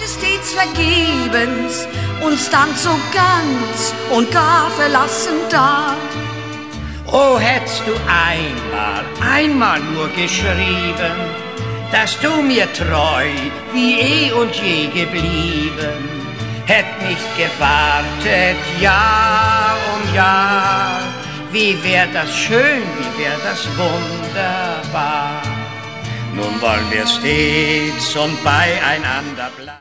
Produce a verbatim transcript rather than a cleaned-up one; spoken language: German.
hoffte stets vergebens, uns dann so ganz und gar verlassen da. Oh, hättst du einmal, einmal nur geschrieben, dass du mir treu wie eh und je geblieben, hätt nicht gewartet Jahr um Jahr. Wie wär das schön, wie wär das wunderbar. Nun wollen wir stets und beieinander bleiben.